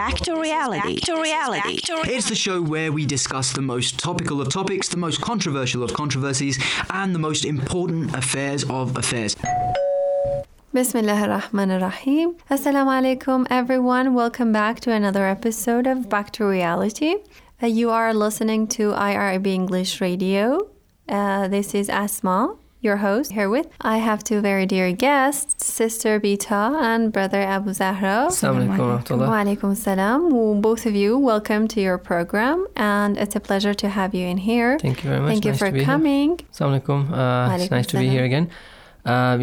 Back to Reality. It's the show where we discuss the most topical of topics, the most controversial of controversies, and the most important affairs of affairs. Bismillah ar-Rahman ar-Rahim. Assalamu alaikum, everyone. Welcome back to another episode of Back to Reality. You are listening to IRIB English Radio. This is Asma, your host. Here with I have two very dear guests, Sister Bita and Brother Abu Zahra. Assalamu alaikum. Wa alaikum salam. Both of you, welcome to your program, and it's a pleasure to have you in here. Thank you very much. Thank you nice for coming. Assalamu alaikum. It's nice to be here again. I'm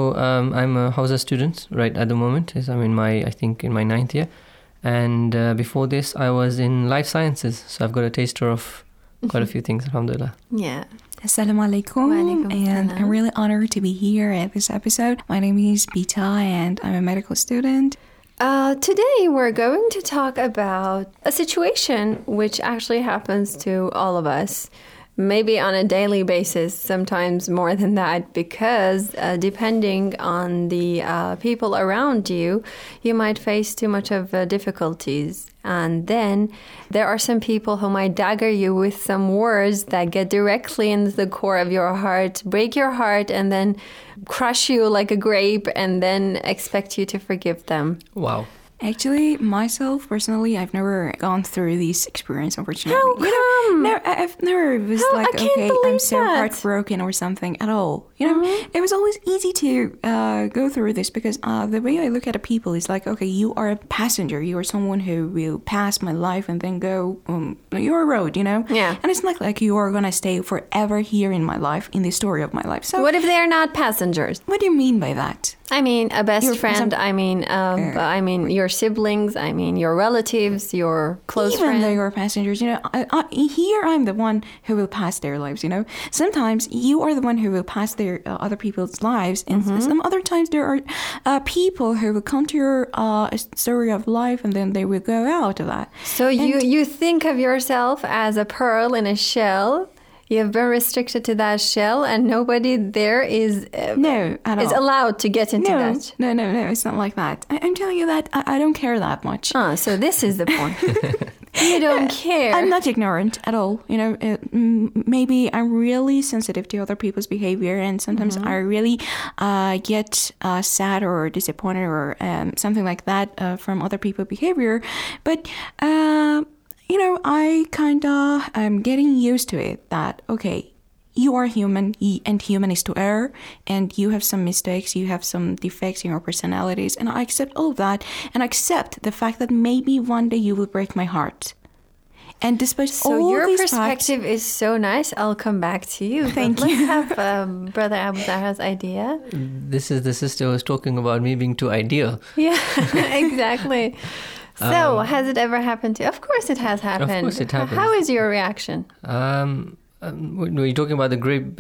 a Hausa student right at the moment. I'm in my 9th year. And before this, I was in life sciences. So I've got a taster of quite a few things, alhamdulillah. Yeah. Assalamu alaikum. And I'm really honored to be here at this episode. My name is Bita and I'm a medical student. Today we're going to talk about a situation which actually happens to all of us. Maybe on a daily basis, sometimes more than that, because depending on the people around you, you might face too much of difficulties. And then there are some people who might dagger you with some words that get directly into the core of your heart, break your heart, and then crush you like a grape, and then expect you to forgive them. Wow. Actually, myself, personally, I've never gone through this experience, unfortunately. How come? I've never was I'm so heartbroken or something at all. It was always easy to go through this because the way I look at people is like, okay, you are a passenger. You are someone who will pass my life and then go, you're a road, Yeah. And it's not like you are going to stay forever here in my life, in the story of my life. So What if they're not passengers? what do you mean by that? I mean, a best friend, your siblings, your relatives, your close Even friends. though you're passengers, here I'm the one who will pass their lives, Sometimes you are the one who will pass their other people's lives, and some other times there are people who will come to your story of life and then they will go out of that. So you think of yourself as a pearl in a shell. You've been restricted to that shell, and nobody there is allowed to get into that. No, it's not like that. I'm telling you that I don't care that much. So this is the point. You don't care. I'm not ignorant at all. Maybe I'm really sensitive to other people's behavior, and sometimes I really get sad or disappointed or something like that from other people's behavior. But I kind of am getting used to it that, okay, you are human and human is to err, and you have some mistakes, you have some defects in your personalities, and I accept all of that, and I accept the fact that maybe one day you will break my heart. And despite all your these perspective is so nice. I'll come back to you. Thank you. Let's have Brother Abu Zahra's idea. This is the sister who was talking about me being too ideal. Yeah, exactly. So, has it ever happened to you? Of course it has happened. Of course it happens. How is your reaction? Were you talking about the grape?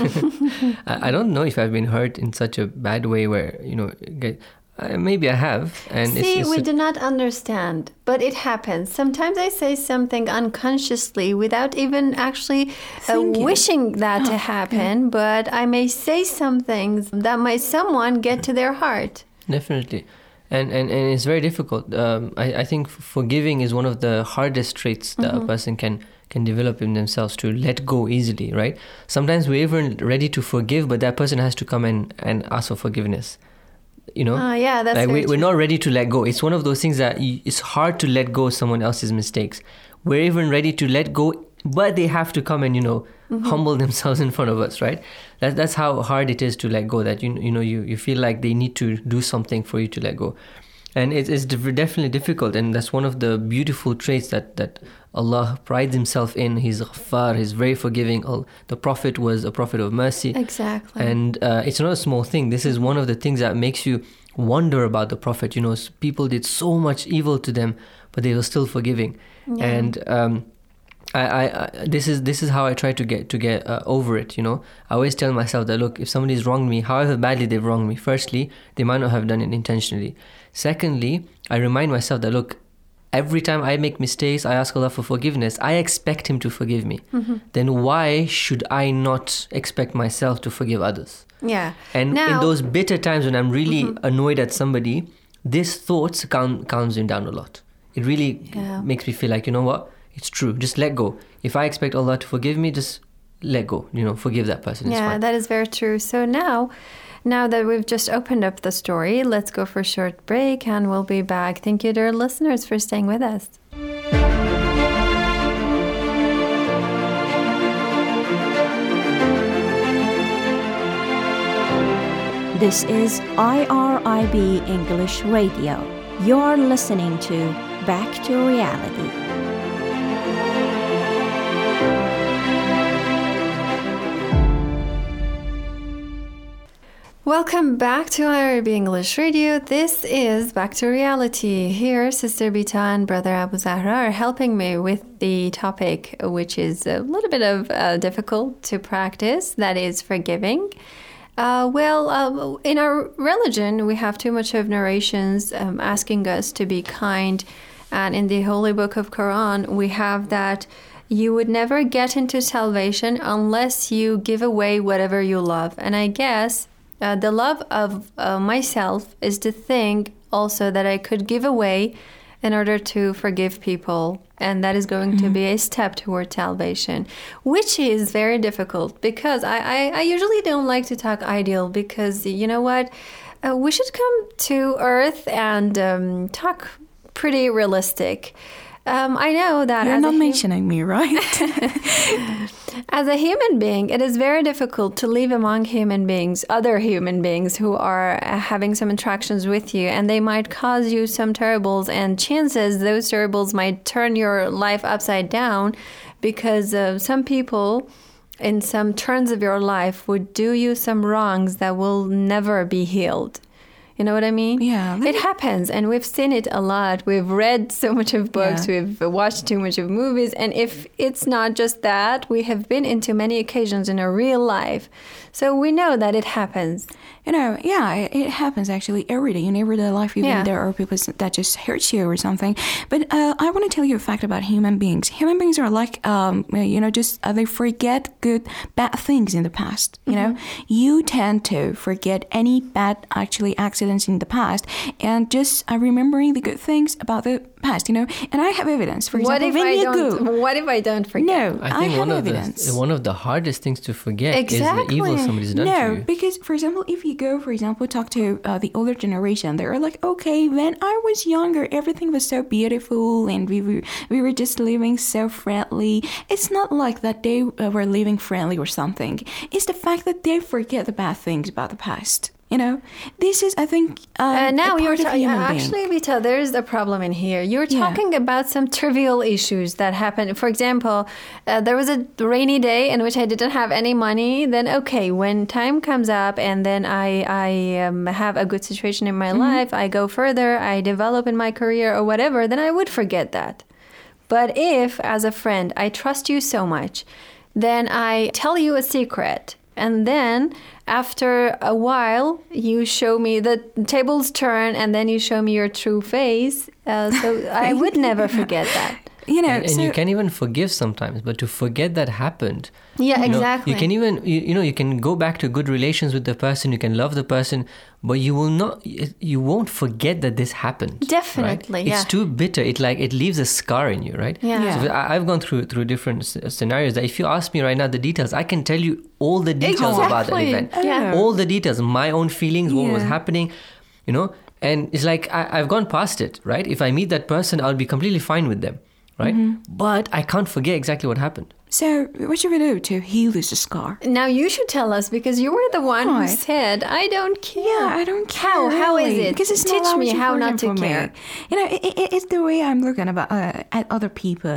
I don't know if I've been hurt in such a bad way where, maybe I have. And we do not understand, but it happens. Sometimes I say something unconsciously without even actually wishing that to happen, but I may say some things that might someone get to their heart. Definitely. And it's very difficult. I think forgiving is one of the hardest traits that a person can develop in themselves, to let go easily, right? Sometimes we're even ready to forgive, but that person has to come and ask for forgiveness. Yeah, that's like very we're not ready to let go. It's one of those things that it's hard to let go of someone else's mistakes. We're even ready to let go, but they have to come and humble themselves in front of us, right? That's how hard it is to let go. That you feel like they need to do something for you to let go, and it's definitely difficult. And that's one of the beautiful traits that Allah prides Himself in. He's Ghaffar. He's very forgiving. The Prophet was a prophet of mercy. Exactly. And it's not a small thing. This is one of the things that makes you wonder about the Prophet. People did so much evil to them, but they were still forgiving. Yeah. And this is how I try to get over it. I always tell myself that, look, if somebody's wronged me, however badly they've wronged me, firstly, they might not have done it intentionally. Secondly, I remind myself that, look, every time I make mistakes, I ask Allah for forgiveness. I expect Him to forgive me. Then why should I not expect myself to forgive others? Yeah. And in those bitter times when I'm really annoyed at somebody, this thoughts calms me down a lot. it really makes me feel like, you know what, it's true. Just let go. If I expect Allah to forgive me, just let go. Forgive that person. It's Yeah, fine. that is very true. So now that we've just opened up the story, let's go for a short break and we'll be back. Thank you, dear listeners, for staying with us. This is IRIB English Radio. You're listening to Back to Reality. Welcome back to IRB English Radio. This is Back to Reality. Here, Sister Bita and Brother Abu Zahra are helping me with the topic, which is a little bit of difficult to practice, that is forgiving. In our religion, we have too much of narrations asking us to be kind. And in the Holy Book of Quran, we have that you would never get into salvation unless you give away whatever you love. And I guess the love of myself is the thing also that I could give away in order to forgive people. And that is going to be a step toward salvation, which is very difficult because I usually don't like to talk ideal because, you know what, we should come to earth and talk pretty realistic. I know that You're not mentioning me, right? As a human being, it is very difficult to live among other human beings who are having some interactions with you, and they might cause you some terribles, and chances those terribles might turn your life upside down because some people in some turns of your life would do you some wrongs that will never be healed. You know what I mean? Yeah. It happens, and we've seen it a lot. We've read so much of books, we've watched too much of movies, and if it's not just that, we have been into many occasions in our real life. So we know that it happens. It happens actually every day in everyday life. Even there are people that just hurt you or something. But I want to tell you a fact about human beings. Human beings are like, they forget bad things in the past. You know, you tend to forget any bad accidents in the past and just remembering the good things about the past. And I have evidence. For example, what if I don't forget? No, I think have evidence. one of the hardest things to forget is the evil somebody's done to you. No, because, for example, if you go, talk to the older generation, they're like, okay, when I was younger, everything was so beautiful and we were just living so friendly. It's not like that they were living friendly or something. It's the fact that they forget the bad things about the past. This is, I think, now you're actually, Vita, there's a problem in here. You're talking about some trivial issues that happen. For example, there was a rainy day in which I didn't have any money. Then, okay, when time comes up and then I have a good situation in my life, I go further, I develop in my career or whatever, then I would forget that. But if, as a friend, I trust you so much, then I tell you a secret. And then after a while, you show me the tables turn and then you show me your true face. So I would never forget that. And you can even forgive sometimes, but to forget that happened. Yeah, exactly. You can even, you can go back to good relations with the person, you can love the person, but you won't forget that this happened. Definitely, right? It's too bitter. It leaves a scar in you, right? Yeah. So I've gone through different scenarios that if you ask me right now the details, I can tell you all the details about that event. Yeah. All the details, my own feelings, what was happening, and it's like I've gone past it, right? If I meet that person, I'll be completely fine with them. Right? But I can't forget exactly what happened. So what should we do to heal this scar? Now you should tell us because you were the one who said, I don't care. Yeah, I don't care. How really. is it? Because it's Teach not me how not to care. It's the way I'm looking at other people.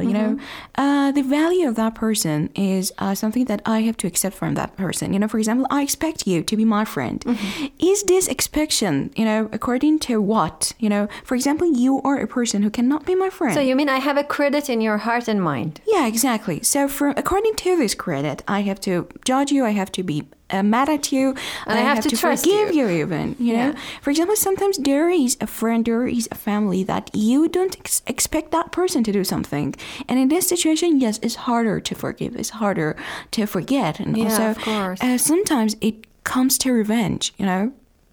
The value of that person is something that I have to accept from that person. For example, I expect you to be my friend. Is this expectation, according to what? For example, you are a person who cannot be my friend. So you mean I have a credit in your heart and mind? Yeah, exactly. So according to this credit, I have to judge you, I have to be mad at you, and I have to forgive you even, know? For example, sometimes there is a friend, there is a family that you don't expect that person to do something. And in this situation, yes, it's harder to forgive, it's harder to forget. And also, of course. Sometimes it comes to revenge,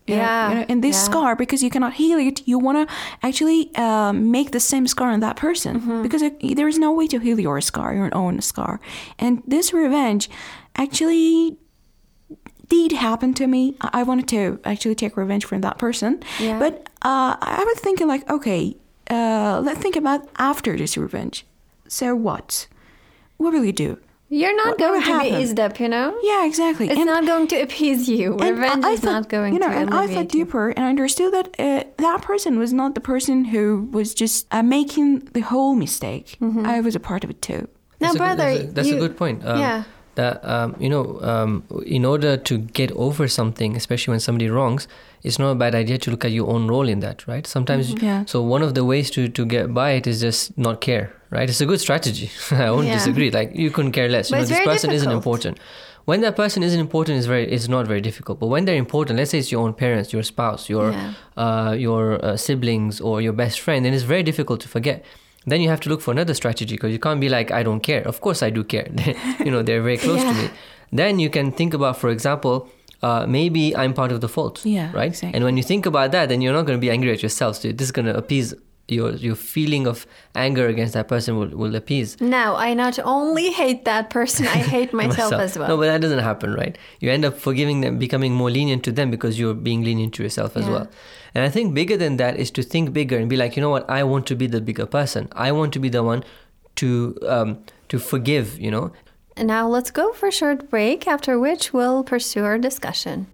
in this scar, because you cannot heal it, you want to actually make the same scar on that person, because there is no way to heal your scar, your own scar. And this revenge actually did happen to me. I wanted to actually take revenge from that person. Yeah. But I was thinking like, okay, let's think about after this revenge. So what? What will you do? You're not What going will to be happen? eased up, you know? Yeah, exactly. It's not going to appease you. And Revenge I is thought, not going to and I alleviate thought you. deeper, and I understood that that person was not the person who was just making the whole mistake. I was a part of it too. Now, That's brother, that's a good point. Yeah. That in order to get over something, especially when somebody wrongs, it's not a bad idea to look at your own role in that, right? Sometimes, Yeah. so one of the ways to get by it is just not care, right? It's a good strategy. I won't Yeah. disagree. Like, you couldn't care less. But it's This very person isn't difficult. important. When that person isn't important, it's not very difficult. But when they're important, let's say it's your own parents, your spouse, your siblings, or your best friend, then it's very difficult to forget. Then you have to look for another strategy, because you can't be like, I don't care. Of course I do care. They're very close to me. Then you can think about, for example, maybe I'm part of the fault, Yeah, right? exactly. And when you think about that, then you're not going to be angry at yourself. So this is going to appease your feeling of anger against that person will appease Now, I not only hate that person, I hate myself as well. No, but that doesn't happen, right? You end up forgiving them, becoming more lenient to them because you're being lenient to yourself as Yeah. well. And I think bigger than that is to think bigger and be like, you know what? I want to be the bigger person. I want to be the one to forgive, And now let's go for a short break, after which we'll pursue our discussion.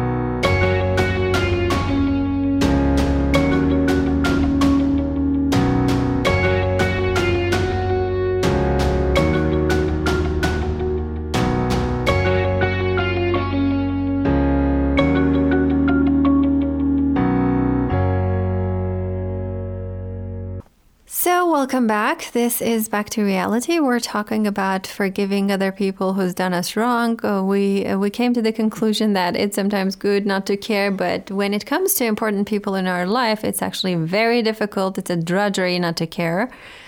So, welcome back. This is Back to Reality. We're talking about forgiving other people who's done us wrong. We came to the conclusion that it's sometimes good not to care, but when it comes to important people in our life, it's actually very difficult. It's a drudgery not to care.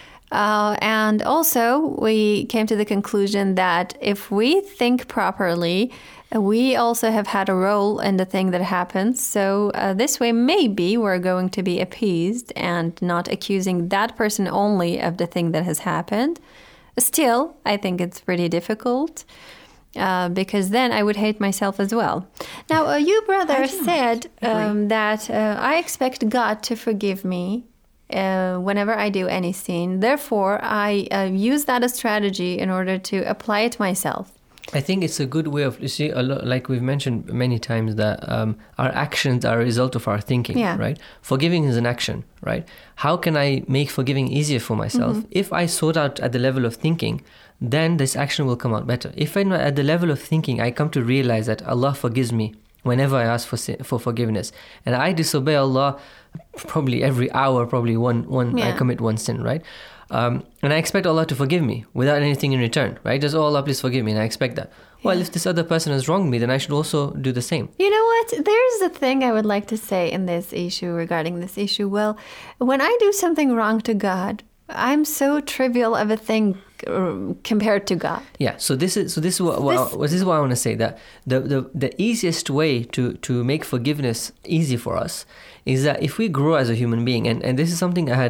And also, we came to the conclusion that if we think properly, we also have had a role in the thing that happens. So this way, maybe we're going to be appeased and not accusing that person only of the thing that has happened. Still, I think it's pretty difficult because then I would hate myself as well. Now, you, brother, said that I expect God to forgive me whenever I do any sin. Therefore, I use that as strategy in order to apply it myself. I think it's a good way of, you see, like we've mentioned many times, that our actions are a result of our thinking, right? Forgiving is an action, right? How can I make forgiving easier for myself? If I sort out at the level of thinking, then this action will come out better. If I'm at the level of thinking, I come to realize that Allah forgives me whenever I ask for forgiveness. And I disobey Allah probably every hour, probably one I commit one sin, right? And I expect Allah to forgive me without anything in return, right? Just, oh, Allah, please forgive me. And I expect that. Well, if this other person has wronged me, then I should also do the same. You know what? There's a thing I would like to say in this issue, regarding this issue. Well, when I do something wrong to God, I'm so trivial of a thing compared to God. Yeah. So this is what I want to say, that the easiest way to make forgiveness easy for us is that if we grow as a human being, and this is something I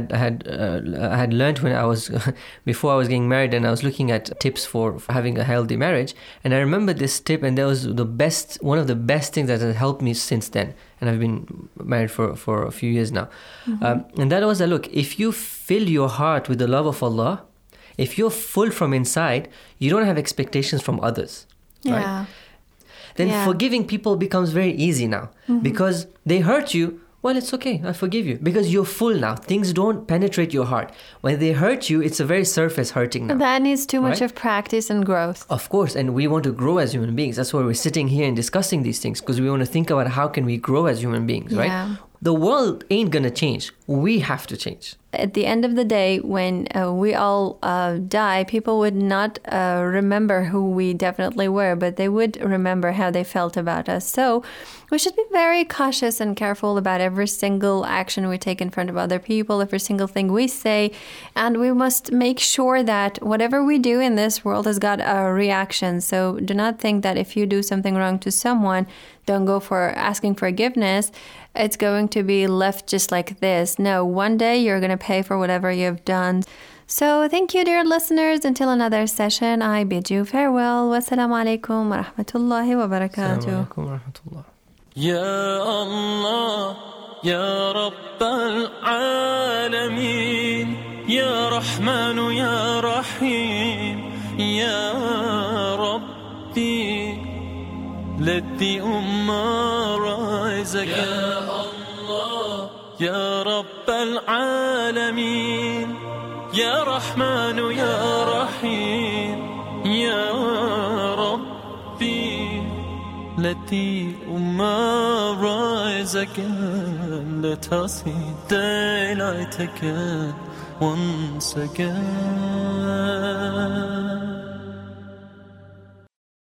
had learned when I was before I was getting married, and I was looking at tips for having a healthy marriage, and I remember this tip, and that was one of the best things that has helped me since then, and I've been married for a few years now, and that was that, look, if you fill your heart with the love of Allah, if you're full from inside, you don't have expectations from others, right? Then forgiving people becomes very easy now, because they hurt you. Well, it's okay, I forgive you, because you're full now. Things don't penetrate your heart. When they hurt you, it's a very surface hurting now. That needs too much of practice and growth. Of course, and we want to grow as human beings. That's why we're sitting here and discussing these things, because we want to think about how can we grow as human beings, right? The world ain't going to change. We have to change. at the end of the day, when we all die, people would not remember who we definitely were, but they would remember how they felt about us. So we should be very cautious and careful about every single action we take in front of other people, every single thing we say. And we must make sure that whatever we do in this world has got a reaction. So do not think that if you do something wrong to someone, don't go for asking forgiveness. It's going to be left just like this. No, one day you're going to pay for whatever you've done. So thank you, dear listeners. Until another session, I bid you farewell. Wassalamu alaikum wa rahmatullahi wa barakatuh. Ya Allah, Ya Rabbal Alameen, Ya Rahmanu, Ya Rahim, Ya Rabbi, let the Ummah rise again. Ya Allah, Ya Rabbal Alameen, Ya Rahmanu, Ya Rahim, Ya Rabbi, let the Ummah rise again. Let us see daylight again, once again.